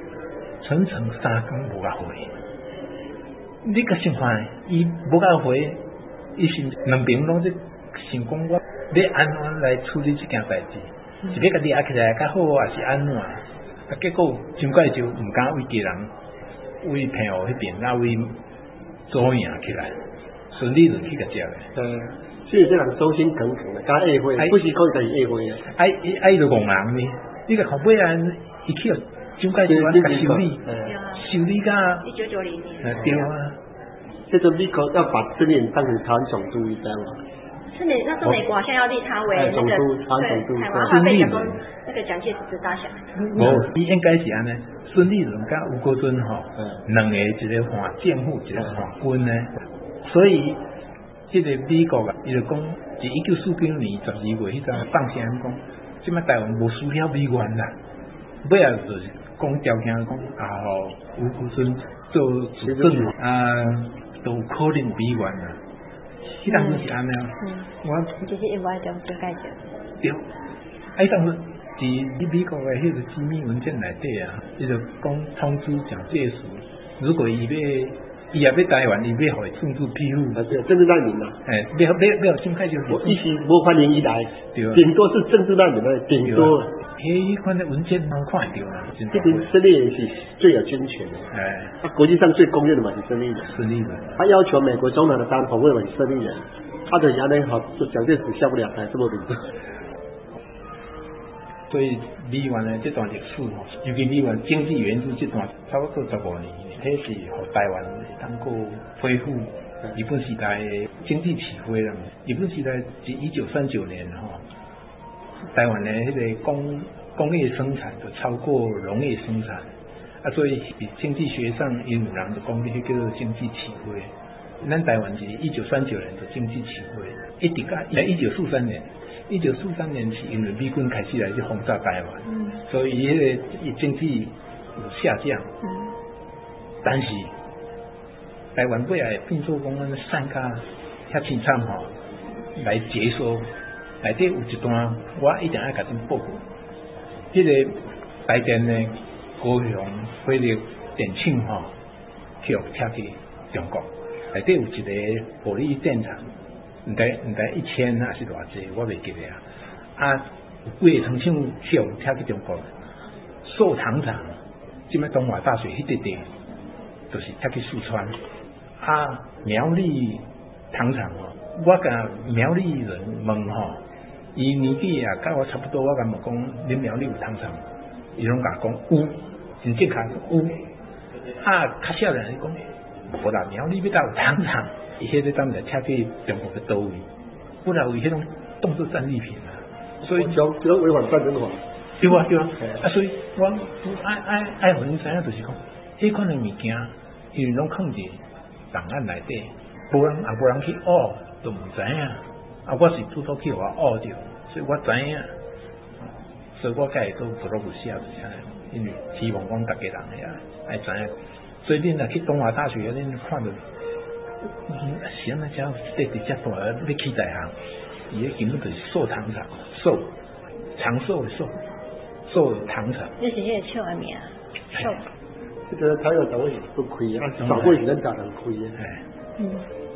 3天无甲回，你个想看，伊无甲回，伊是两边拢在想讲我要安怎来处理这件代志，是要甲抓起来较好，还是安怎？结果蒋介石唔敢为家人，为朋友迄边为左营起来，顺利就去甲接咧。 所以这人忠心耿耿的，甲议会，不是讲就是议会啊。 伊就戆人呢，你个后尾伊去蒋介石甲修理甲 1990年。 对啊， 这个美国要把孙连当成台湾总督，你知道吗？ 是那时候美国好像要立他为那个台湾，他被讲说那个蒋介石是大小。 伊应该是安尼，孙立人甲吴国桢两个一个换政府，一个换军呢，所以。这个美国伊就讲，是1949年12月迄阵放声讲，即摆台湾无需要美元啦，尾啊就是讲条件讲吴国桢做主政都有可能美元啦，迄当时是安尼啊。 我就是一外中蒋介石。 对，迄当时是美国的迄个机密文件内底伊就讲通知蒋介石，如果伊也要台湾，伊要互政治庇护， 政治难民嘛。 要蒋介石， 我一时无欢迎伊来，顶多是政治难民的，顶多。 迄款的文件能看到啦。 这边孙立人是最有军权的，国际上最公认的嘛是孙立人。他要求美国总统的当头位嘛是孙立人，他的衙内好，蒋介石下不了台，这么领导。所以美元的这段历史尤其美元经济援助这段差不多15年，迄是互台湾能够恢复日本时代的经济起飞了。日本时代是1939年台湾的迄个工业生产就超过农业生产所以经济学上有人就讲迄叫做经济起飞。咱台湾是1939年就经济起飞，一直到1943年。1943年是因为美军开始来去轰炸台湾，所以迄个经济有下降。但是台湾尾来变做讲咱产价遐凄惨来解说，内底有一段我一定要甲恁报告。迄个台电呢，高雄火力电厂去拆去中国，内底有一个玻璃电厂。唔知1000还是偌济，我袂记得有几个厂厂去拆去中国，寿糖厂，即摆东华大学迄地就是拆去四川。苗栗糖厂我甲苗栗人问伊年纪甲我差不多，我甲问讲，恁苗栗有糖厂？伊拢甲讲有，真正确有。较少人讲，无啦，苗栗要搭有糖厂。伊迄个当然拆去中国的倒位，不然有迄种动作战利品所以只要违反战争法，对啊。所以我爱互恁知影，就是讲，迄款的物件，因为拢放伫档案内底，无人去学，都唔知影。我是拄到去互我学着，所以我知影。所以我家己都不落不写就是安尼，因为希望讲大家人爱知影。所以恁若去东华大学，恁看到。是安那家地底遮大，要起大项，伊迄根本就是寿糖厂，长寿的寿糖厂。 这是迄个厂的名，寿。 这个台湾单位不亏少过是咱大人亏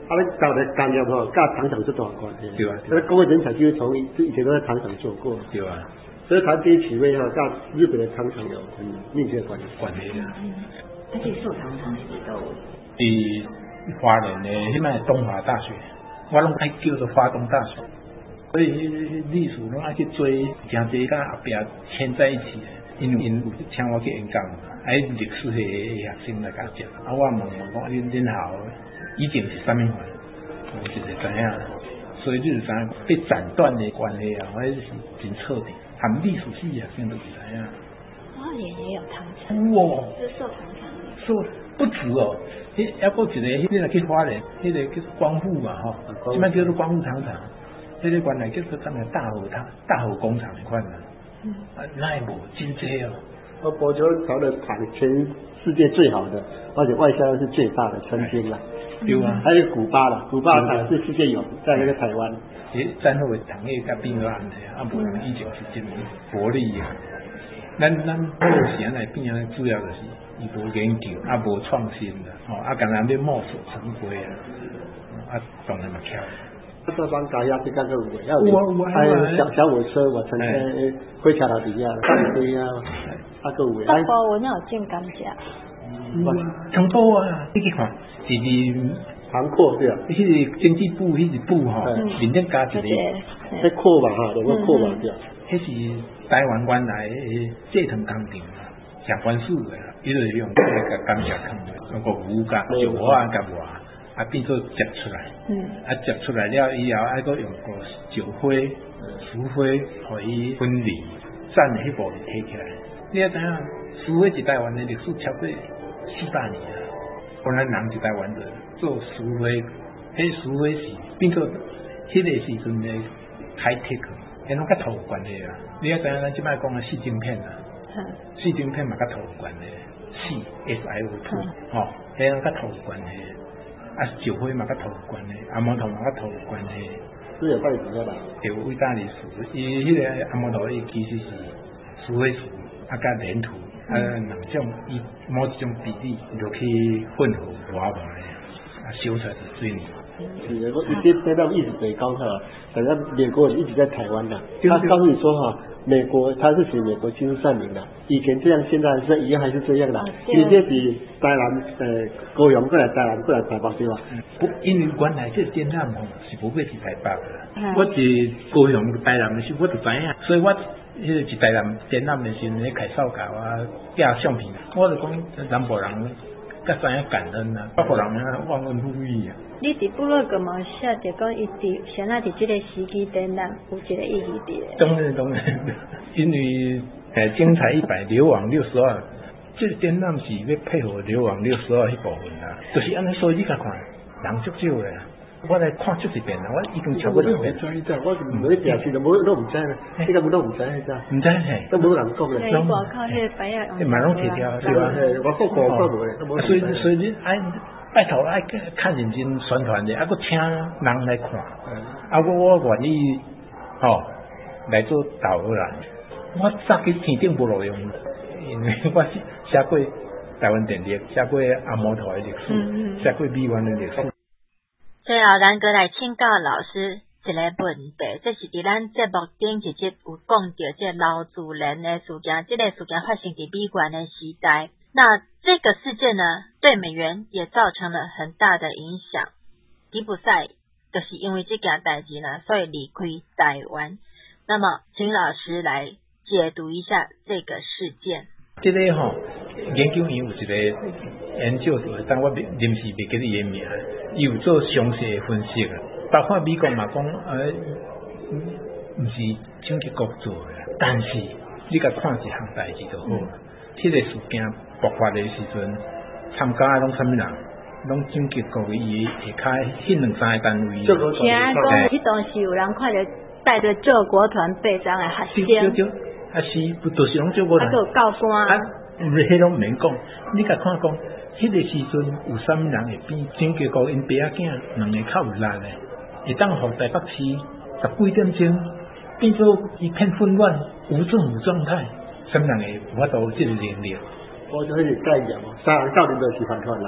你搞的干业吼，跟糖厂是多少关系？ 对啊。 工业人才就是从以前都在糖厂做过。 对啊。 所以台北企业哈，跟日本的糖厂有很密切的关系啊。 而且做糖厂是都。 花莲的迄卖东华大学，我拢爱叫做华东大学。所以历史拢爱去追，真侪甲后壁牵在一起的。因有请我去演讲，历史系的学生来甲讲，我问讲恁校以前是啥物款，我就是知影，所以你就知影被斩断的关系啊，我是真彻底，含历史系学生都知影。 花莲也有糖厂， 哇， 是寿糖厂， 寿不止哦，还佫一个，迄个去花莲，迄个叫光复嘛吼，即摆叫做光复糖厂，迄个原来叫做咱个大和工厂的款啊。那也无真济哦。 薄球潮的厂全世界最好的，而且外销是最大的，曾经啦。 对啊。 还有古巴啦，古巴厂是世界有，在那个台湾。 战后的糖业甲变做安尼啊，无人以前是真活力啊。咱好时来变啊，主要就是伊无研究，无创新啦，敢若要墨守成规啊，当然嘛巧。 这帮家业这个有的，还有小火车，我曾经火车头底下，大堆啊，个有的。 北部我那有种甘蔗。 成都啊，你去看，是杭阔对啊， 迄个经济部迄个部吼，面顶加一个， 迄阔嘛哈，两个阔嘛对。 迄是台湾原来制糖工厂啊，上关数的，伊就是用那个甘蔗坑，用个牛甲、石化甲话。变做摘出来，摘出来了以后，还佫用个石灰、石灰，互伊分离，占迄部分摕起来。你也知影，石灰是台湾的历史超过400年啊。本来人是台湾人做石灰，迄石灰是变做迄个时阵的high tech，因拢甲土有关系啊。你也知影，咱即摆讲的细晶片啊，细晶片嘛甲土有关系，SiO2，吼，迄拢甲土有关系。石灰嘛甲土有关系，阿摩头嘛甲土有关系， 是有关系的啦。 有伟大历史，伊迄个阿摩头伊其实是石灰石，甲粘土，两种伊某一种比例就去混合活埋，烧出来是水泥。 是，我一直在那一直在讲哈，反正美国人一直在台湾呐，他告诉你说哈。美国，他是属于美国技术善名的，以前这样，现在是一样还是这样的。你这是台南高雄过来台南过来台北对吧？ 不，因为原来这展览吼是不会是台北的。我是高雄台南的时候我就知影，所以我迄个是台南展览的时候，咧开扫搞啊，寄相片，我就讲南部人较知影感恩啊，北部人忘恩负义啊。 你伫部落格嘛写着讲，伊伫现在伫这个时期展览有一个意义伫。 当然，因为精彩100流亡62，这个展览是要配合流亡62迄部分啦，就是安尼，所以你甲看人足少的。我来看足一遍啦，我已经超过2遍。 我每电视都都唔知啦，呢个都唔知係咋？ 唔知係， 都冇人講嘅。 你外口迄個牌啊， 你馬上貼掉，對吧？ 我講過冇。 所以你拜託愛看認真宣傳的，個請人來看，我願意來做導遊啦。我早去天頂無路用，因為我寫過台灣電力，寫過阿摩頭的歷史，寫過美元的歷史。 最後，咱過來請教老師一個問題，這是伫咱節目頂一集有講到這老主人的事件，這個事件發生在美元的時代。那這個事件呢，對美元也造成了很大的影響。吉普賽就是因為這件代誌呢，所以離開台灣。那麼，請老師來解讀一下這個事件。 這個研究員有一個研究所，但我臨時未記得伊名，伊有做詳細的分析啊。包括美國嘛講，唔是蔣介國做的，但是你甲看一項代誌就好啦。迄個事件爆發的時陣，參加攏啥物人？攏蔣介國伊下骹迄2-3個單位。 聽講迄當時有人看到帶着救國團背章的學生。 對，啊是，不就是攏救國團？ 啊，有教官。啊， 迄攏毋免講，你甲看講，迄個時陣有啥物人會變蔣介國因爸仔囝2個較有力的，會當互台北市10幾點鐘變做一片混亂、無政府狀態。什麼人會有法度這個能力？ 我就迄個概念，3人到底都是反串啦。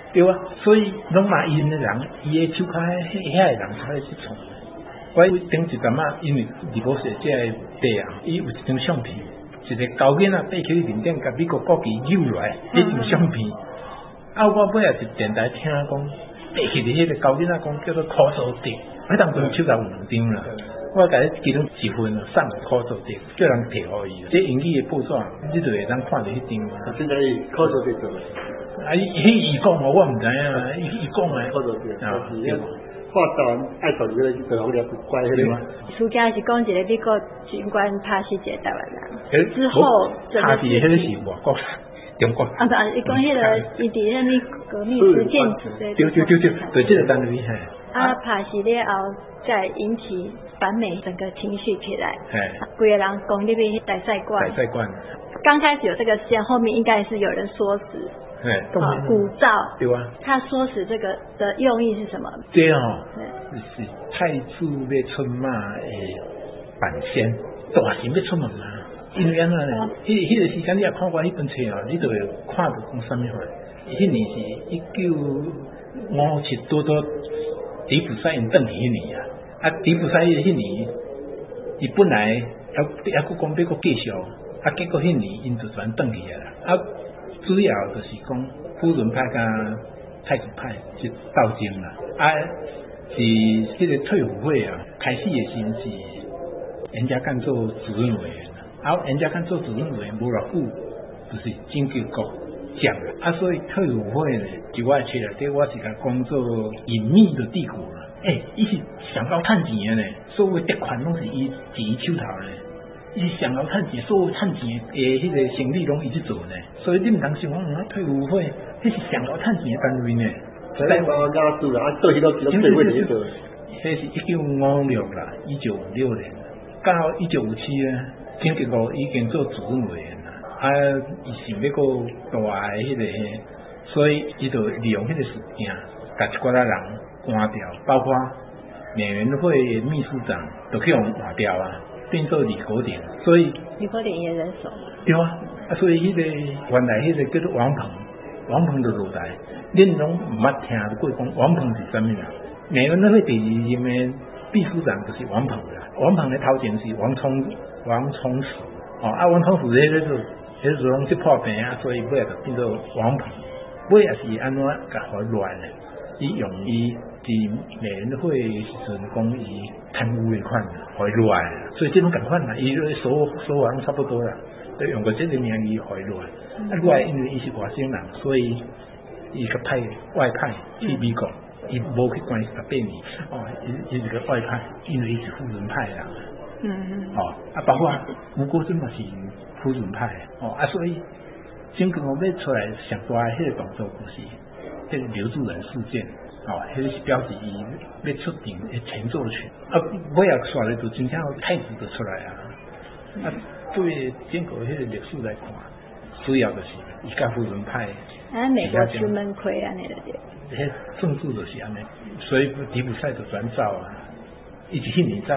对啊，所以拢嘛因的人，伊的手卡遐个人才会去创。我顶一阵啊，因为二部社这个地啊，伊有一张相片，一个高囡仔爬起面顶，甲美国国旗扭落来，迄张相片。啊，我尾仔伫电台听讲，爬起的迄个高囡仔讲叫做科索迪，迄当阵手头有2张啦。我甲伊其中1份送科索迪，叫人摕互伊。这英语的报纸，你就会当看到迄张。 现在科索迪做了。 啊，伊讲哦，我唔知啊，伊讲诶， 科索迪啊，画到爱到这个地方了，怪迄个。 暑假是讲一个美国军官拍死一个台湾人，之后拍死迄个是外国。中国啊，伊讲迄个伊伫迄个革命实践对，这个单位嘿。 啊，拍死了后，再引起反美整个情绪起来，规个人攻入去大使馆。 大使馆。 刚开始有这个事件，后面应该是有人说死。鼓噪。对啊。他说死这个的用意是什么？ 对哦，是太子要出马诶，版先大神要出门嘛。因为安怎呢？迄个时间你也看过迄本册哦，你就会看到讲啥物话。迄年是1957多迪普赛因转去迄年啊，啊迪普赛迄年，伊本来还佫讲要佫继续，啊结果迄年因就全转去啊啦，啊主要就是讲夫人派甲太子派是斗争啦，啊是迄个退伍会啊，开始的时是严家淦做主任委员。啊，人家看做主任委员无偌久，就是政局局长啊，所以退伍会呢，就我出来，对我是甲讲做隐秘的帝国啦。伊是上高趁钱的呢，所有的款拢是伊手头呢，伊是上高趁钱，所有趁钱的迄个生意拢伊去做呢。所以你唔通想讲退伍会，迄是上高趁钱的单位呢。 在我家住啊，做迄个退伍会去做。 迄是1956啦，1956年，到1957呢。政局局已经做主任委员啦，啊，伊想要个大的迄个，所以伊就利用迄个事件，甲一寡仔人换掉，包括美元会秘书长都去用换掉啊，变做李国鼎，所以李国鼎也人手。 对啊，所以迄个原来迄个叫做王鹏就落台，恁拢毋捌听过讲王鹏是啥物啊？美元会第2任的秘书长就是王鹏啦，王鹏的头前是王聪史啊，王聪史迄个就拢去破病啊，所以尾就变做王鹏。尾也是安怎甲互乱的？伊用伊伫美人会时阵讲伊贪污的款，互乱，所以这种共款啦，伊说话拢差不多啦，都用过这个名义互乱。乱因为伊是外省人，所以伊个派外派去美国，伊无去关系8年哦，伊是个外派，因为伊是夫人派啦。包括吴国桢嘛是夫人派所以整个要出来上大的迄个动作就是迄个留住人事件迄个是表示伊要出庭的前奏曲尾也刷来就真正太子就出来对整个迄个历史来看，主要就是伊甲夫人派美国出门亏安尼的对， 迄政治就是安尼，所以迪普赛就转走伊是迄年走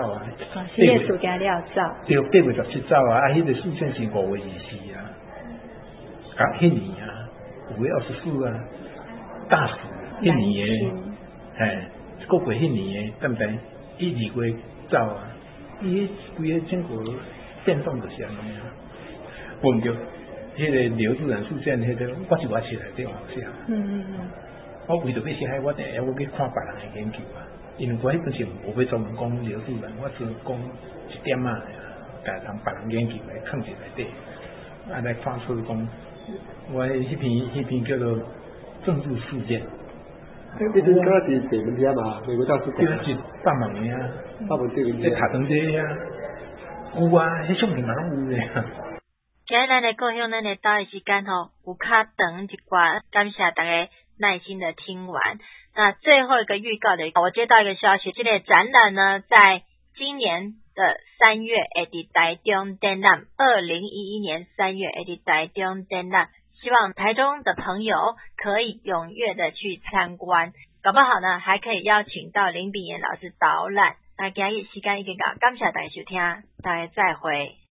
4月暑假了走， 对，8月17走迄个事件是5月24迄年5月24大死迄年的，过迄年的，对不对？伊2月走伊规个整个变动就是安尼我唔对，迄个留住人事件，迄个我是我起来对好像，我为着要写，我去看别人的研究因为我迄本是无要专门讲留住人，我只讲一点甲同别人研究来藏伫内底，来看出讲我迄篇叫做政治事件。 你这个是北门家嘛？美国大使馆。 是北门的北门这个。 在塔登街有迄相片嘛拢有的。 今日咱来讲向咱的岛的时间有较长一寡，感谢大家耐心的听完。那最后一个预告的，我接到一个消息，这个展览呢，在今年的3月会伫台中展览，2011年3月会伫台中展览，希望台中的朋友可以踊跃的去参观，搞不好呢还可以邀请到林炳炎老师导览。那今日时间已经到，感谢大家收听，大家再会。